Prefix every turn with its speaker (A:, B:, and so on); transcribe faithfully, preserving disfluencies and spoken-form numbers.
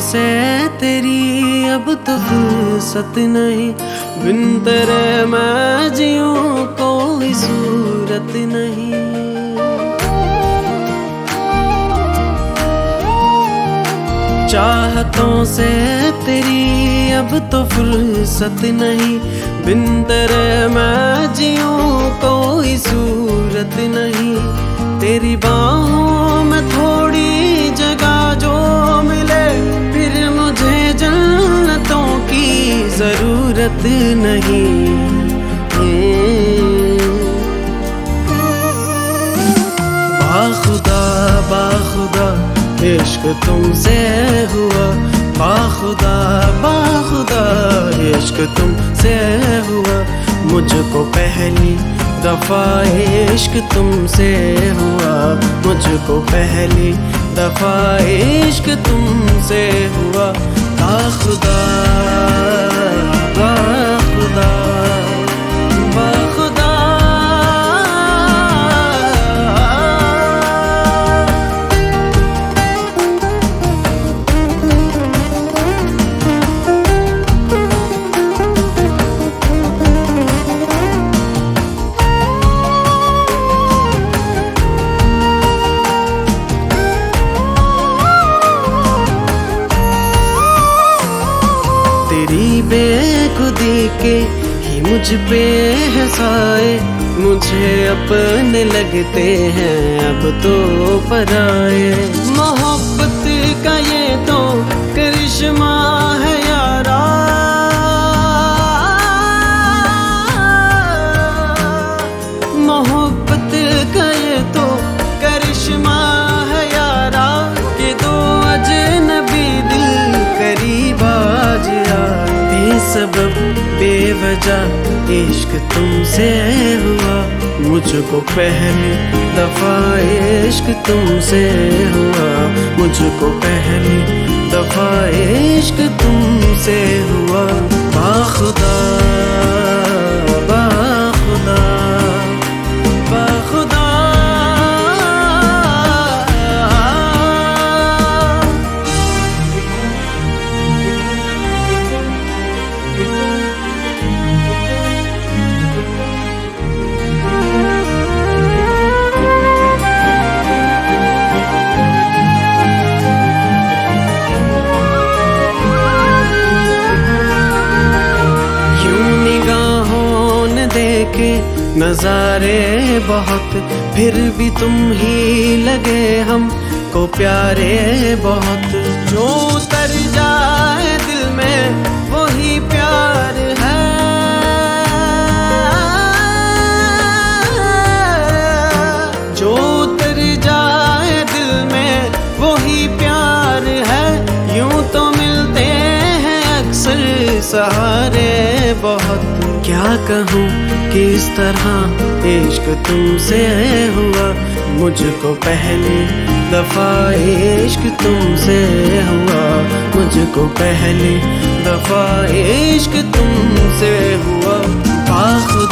A: से तेरी अब तो फुर्सत नहीं, बिन तेरे मैं जीऊं कोई सूरत नहीं। चाहतों से तेरी अब तो फुर्सत नहीं, बिन तेरे मैं जीऊं कोई सूरत नहीं। तेरी बाहों में थोड़ी जगह जो मिले, फिर मुझे जन्नतों की जरूरत नहीं। बाखुदा बाखुदा इश्क तुमसे हुआ, बाखुदा बाखुदा इश्क तुमसे हुआ। मुझको पहली दफा इश्क तुमसे हुआ, मुझको पहली दफा इश्क तुमसे हुआ। बाखुदा बाखुदा बाखुदा। तेरी बेखुदी के ही मुझ पे है साए, मुझे अपने लगते हैं अब तो पराए। मोहब्बत का ये तो करिश्मा है यारा, मोहब्बत का ये तो करिश्मा है यारा, कि दो अजनबी दिल करीब आज आए। बेसबब बेवजह इश्क तुमसे हुआ, मुझको पहली दफा इश्क तुमसे हुआ, मुझको पहली दफा इश्क तुमसे हुआ। बाखुदा बाखुदा बाखुदा। देखे नजारे बहुत, फिर भी तुम ही लगे हमको प्यारे बहुत। जो उतर जाए दिल में वही प्यार है, जो उतर जाए दिल में वही प्यार है। यूं तो मिलते हैं अक्सर सहारे बहुत, क्या कहूँ किस तरह इश्क तुमसे हुआ। मुझको पहली दफा इश्क तुमसे हुआ, मुझको पहली दफा इश्क तुमसे हुआ। बाखुदा